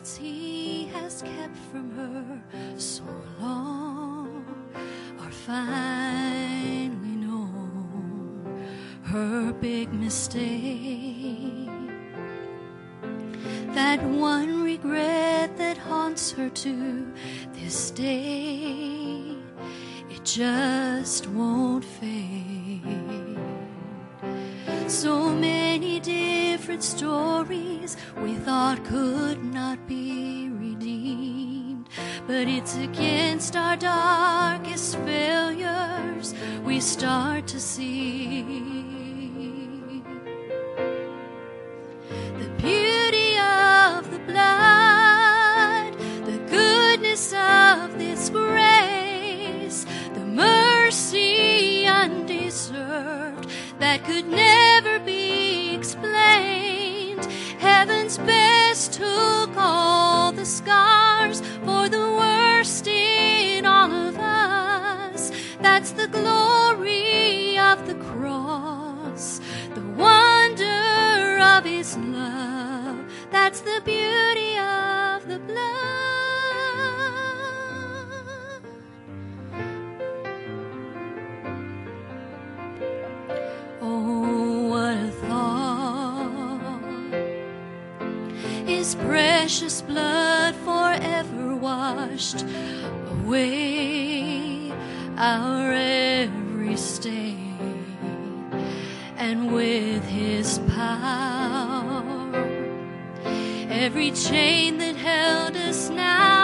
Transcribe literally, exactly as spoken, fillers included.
secrets he has kept from her so long are finally known. Her big mistake, that one regret that haunts her to this day, it just won't fade. So many different stories we thought could not be redeemed, but it's against our darkest failures we start to see the beauty of the blood, the goodness of this grace, the mercy undeserved that could never be explained. Heaven's best took all the scars for the worst in all of us. That's the glory of the cross, the wonder of his love. That's the beauty of the blood. Oh, what a thought! His precious blood forever washed away our every stain, and with his power every chain that held us now